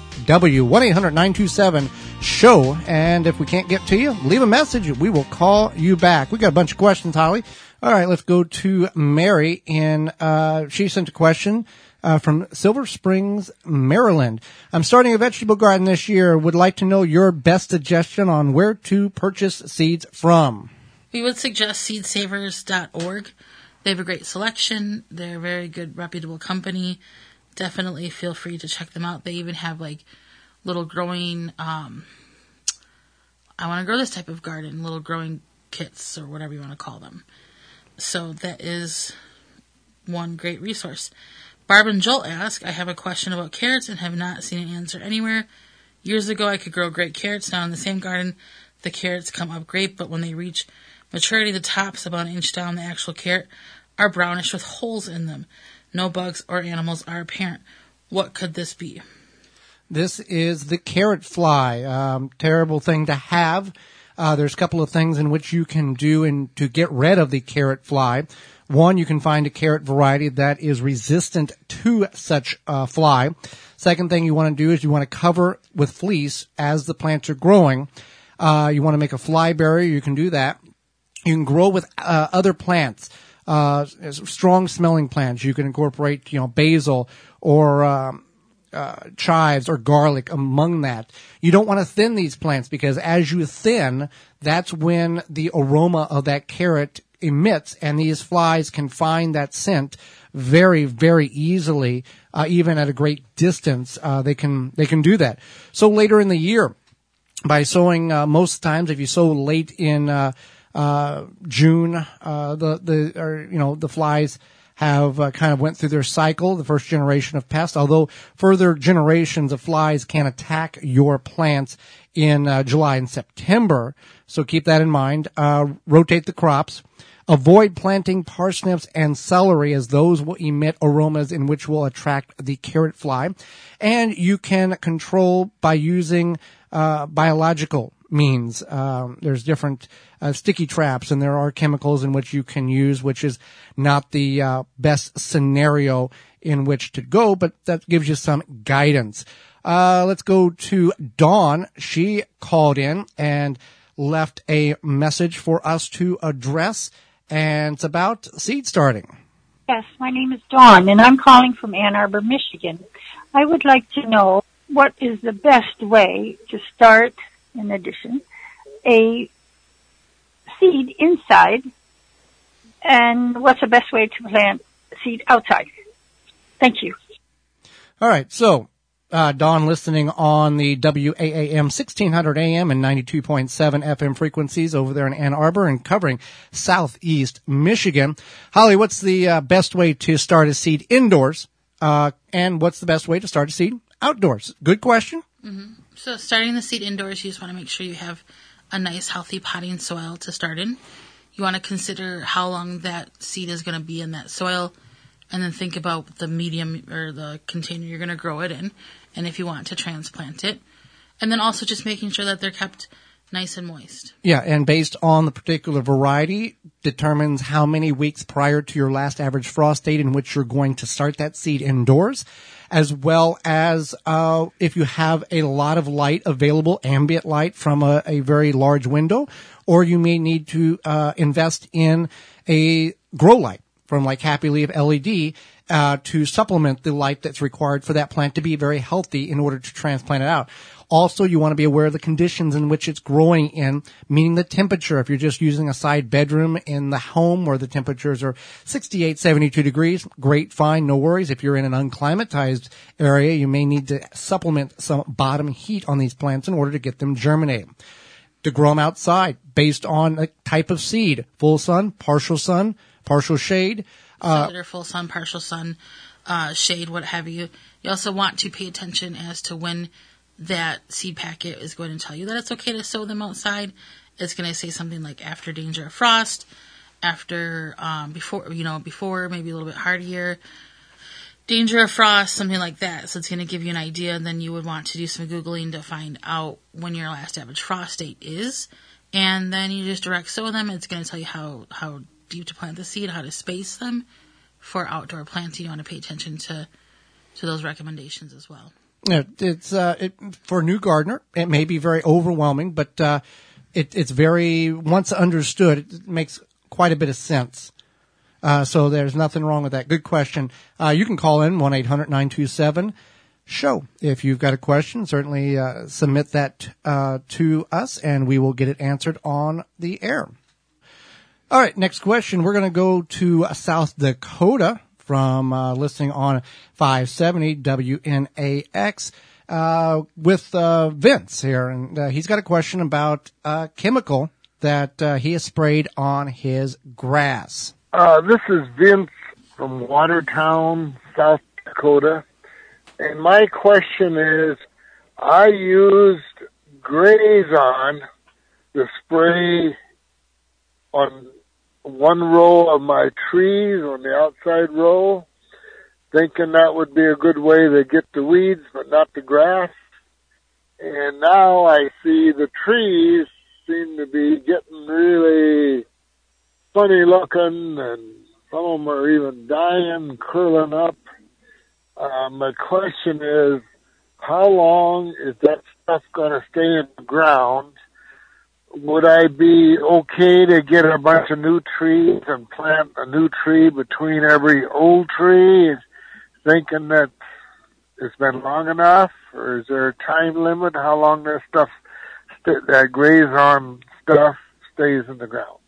1-800-927-SHOW. And if we can't get to you, leave a message. We will call you back. We got a bunch of questions, Holly. All right, let's go to Mary. She sent a question from Silver Springs, Maryland. I'm starting a vegetable garden this year. Would like to know your best suggestion on where to purchase seeds from. We would suggest seedsavers.org. They have a great selection. They're a very good, reputable company. Definitely feel free to check them out. They even have like little growing, I want to grow this type of garden, little growing kits or whatever you want to call them. So that is one great resource. Barb and Joel ask, I have a question about carrots and have not seen an answer anywhere. Years ago, I could grow great carrots. Now in the same garden, the carrots come up great, but when they reach maturity, the tops, about an inch down the actual carrot, are brownish with holes in them. No bugs or animals are apparent. What could this be? This is the carrot fly. Terrible thing to have. There's a couple of things in which you can do to get rid of the carrot fly. One, you can find a carrot variety that is resistant to such fly. Second thing you want to do is you want to cover with fleece as the plants are growing. You want to make a fly barrier. You can do that. You can grow with other plants, strong smelling plants. You can incorporate, basil or chives or garlic among that. You don't want to thin these plants because as you thin, that's when the aroma of that carrot emits, and these flies can find that scent very, very easily, even at a great distance. They can do that. So later in the year, by sowing, most times if you sow late in June, the flies have kind of went through their cycle, the first generation of pests, although further generations of flies can attack your plants in July and September. So keep that in mind. Rotate the crops. Avoid planting parsnips and celery, as those will emit aromas in which will attract the carrot fly. And you can control by using biological means. There's different sticky traps, and there are chemicals in which you can use, which is not the best scenario in which to go, but that gives you some guidance. Let's go to Dawn. She called in and left a message for us to address, and it's about seed starting. Yes, my name is Dawn, and I'm calling from Ann Arbor, Michigan. I would like to know what is the best way to start, in addition, a seed inside, and what's the best way to plant seed outside? Thank you. All right, so Dawn listening on the WAAM 1600 AM and 92.7 FM frequencies over there in Ann Arbor and covering southeast Michigan. Holly, what's the best way to start a seed indoors? And what's the best way to start a seed outdoors? Good question. Mm-hmm. So starting the seed indoors, you just want to make sure you have a nice, healthy potting soil to start in. You want to consider how long that seed is going to be in that soil, and then think about the medium or the container you're going to grow it in, and if you want to transplant it. And then also just making sure that they're kept nice and moist. Yeah, and based on the particular variety, determines how many weeks prior to your last average frost date in which you're going to start that seed indoors, as well as if you have a lot of light available, ambient light from a very large window, or you may need to invest in a grow light from like Happy Leaf LED to supplement the light that's required for that plant to be very healthy in order to transplant it out. Also, you want to be aware of the conditions in which it's growing in, meaning the temperature. If you're just using a side bedroom in the home where the temperatures are 68, 72 degrees, great, fine, no worries. If you're in an unclimatized area, you may need to supplement some bottom heat on these plants in order to get them germinating. To grow them outside based on a type of seed, full sun, partial shade. Or full sun, partial sun, shade, what have you. You also want to pay attention as to when that seed packet is going to tell you that it's okay to sow them outside. It's going to say something like after danger of frost, after, before, maybe a little bit hardier, danger of frost, something like that. So it's going to give you an idea, and then you would want to do some Googling to find out when your last average frost date is. And then you just direct sow them. It's going to tell you how deep to plant the seed, how to space them. For outdoor planting, you want to pay attention to those recommendations as well. Yeah, it's for a new gardener, it may be very overwhelming, but it's very, once understood, it makes quite a bit of sense. So there's nothing wrong with that. Good question. You can call in 1-800-927-SHOW. If you've got a question, certainly submit that to us, and we will get it answered on the air. All right, next question. We're going to go to South Dakota from listening on 570 WNAX with Vince here. And he's got a question about chemical that he has sprayed on his grass. This is Vince from Watertown, South Dakota. And my question is, I used Grazon to spray on one row of my trees on the outside row, thinking that would be a good way to get the weeds but not the grass. And now I see the trees seem to be getting really funny looking, and some of them are even dying, curling up. My question is, how long is that stuff going to stay in the ground? Would I be okay to get a bunch of new trees and plant a new tree between every old tree, thinking that it's been long enough? Or is there a time limit how long that stuff, that Grazon stuff, stays in the ground?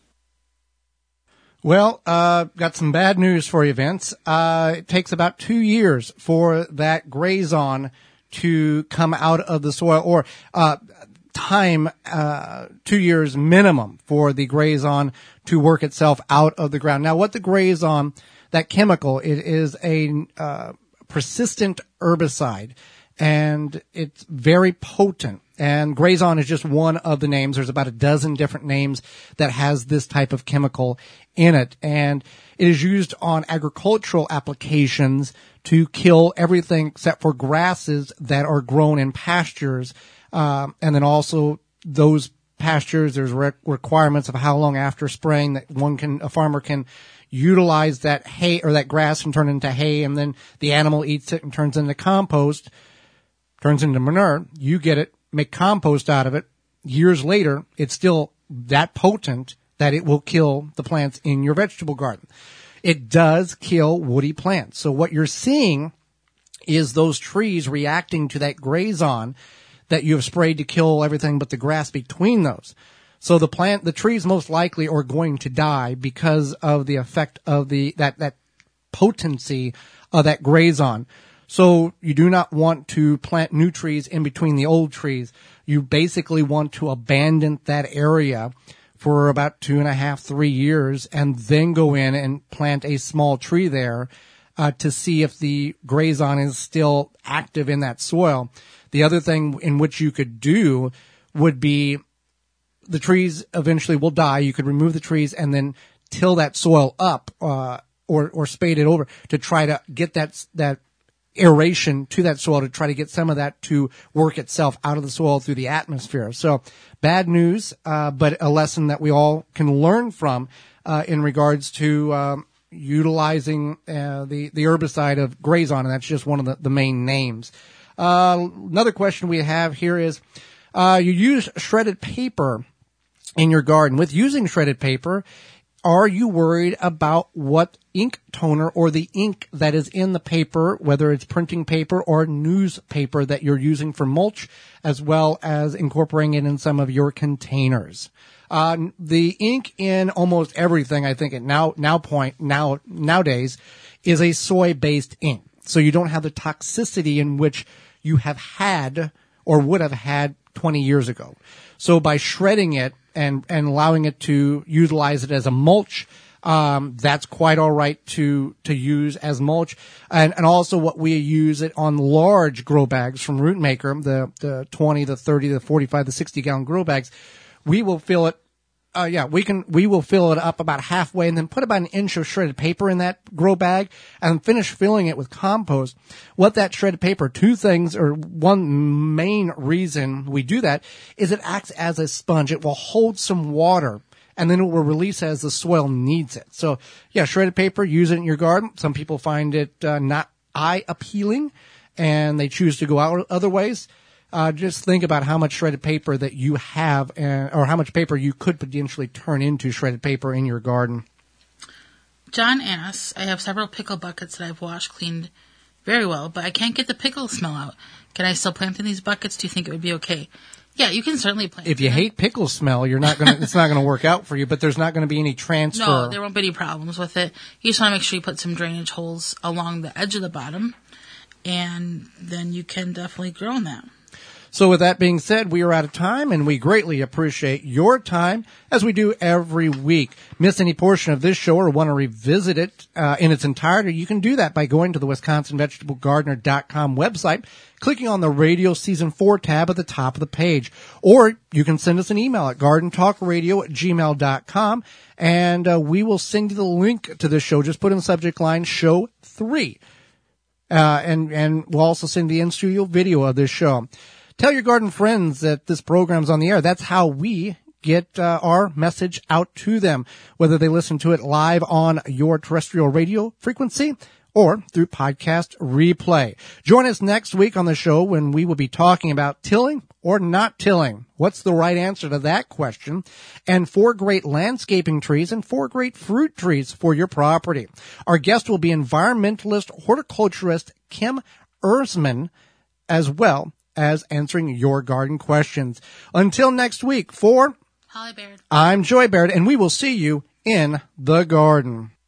Well, got some bad news for you, Vince. It takes about 2 years for that Grazon to come out of the soil, or time, 2 years minimum for the Grazon to work itself out of the ground. Now, what the Grazon, that chemical, it is a persistent herbicide, and it's very potent. And Grazon is just one of the names. There's about a dozen different names that has this type of chemical in it. And it is used on agricultural applications to kill everything except for grasses that are grown in pastures. And then also those pastures, there's requirements of how long after spraying that a farmer can utilize that hay or that grass and turn it into hay, and then the animal eats it and turns into compost, turns into manure. You get it, make compost out of it. Years later, it's still that potent that it will kill the plants in your vegetable garden. It does kill woody plants. So what you're seeing is those trees reacting to that Grazon that you have sprayed to kill everything but the grass between those. So the trees most likely are going to die because of the effect of that potency of that Grazon. So you do not want to plant new trees in between the old trees. You basically want to abandon that area for about 2.5, 3 years and then go in and plant a small tree there to see if the grazon is still active in that soil. The other thing in which you could do would be the trees eventually will die. You could remove the trees and then till that soil up or spade it over to try to get that aeration to that soil, to try to get some of that to work itself out of the soil through the atmosphere. So bad news, but a lesson that we all can learn from in regards to utilizing the herbicide of Grazon, and that's just one of the main names. Another question we have here is, you use shredded paper in your garden. With using shredded paper, are you worried about what ink toner or the ink that is in the paper, whether it's printing paper or newspaper that you're using for mulch, as well as incorporating it in some of your containers? The ink in almost everything, I think nowadays is a soy-based ink. So you don't have the toxicity in which you have had or would have had 20 years ago. So by shredding it and allowing it to utilize it as a mulch, that's quite all right to use as mulch. And also what we use it on large grow bags from Rootmaker, the 20, the 30, the 45, the 60 gallon grow bags, we will fill it. We will fill it up about halfway and then put about an inch of shredded paper in that grow bag and finish filling it with compost. What that shredded paper, two things, or one main reason we do that is it acts as a sponge. It will hold some water and then it will release as the soil needs it. So yeah, shredded paper, use it in your garden. Some people find it not eye appealing and they choose to go out other ways. Just think about how much shredded paper that you have, or how much paper you could potentially turn into shredded paper in your garden. John asks, I have several pickle buckets that I've washed, cleaned very well, but I can't get the pickle smell out. Can I still plant in these buckets? Do you think it would be okay? Yeah, you can certainly plant. If you hate pickle smell, it's not going to work out for you, but there's not going to be any transfer. No, there won't be any problems with it. You just want to make sure you put some drainage holes along the edge of the bottom, and then you can definitely grow in that. So with that being said, we are out of time, and we greatly appreciate your time, as we do every week. Miss any portion of this show or want to revisit it in its entirety, you can do that by going to the WisconsinVegetableGardener.com website, clicking on the Radio Season 4 tab at the top of the page. Or you can send us an email at gardentalkradio@gmail.com, and we will send you the link to this show. Just put in the subject line, Show 3. And we'll also send the in-studio video of this show. Tell your garden friends that this program's on the air. That's how we get our message out to them, whether they listen to it live on your terrestrial radio frequency or through podcast replay. Join us next week on the show when we will be talking about tilling or not tilling. What's the right answer to that question? And 4 great landscaping trees and 4 great fruit trees for your property. Our guest will be environmentalist horticulturist Kim Erzman, as well as answering your garden questions. Until next week, for Holly Baird, I'm Joy Baird, and we will see you in the garden.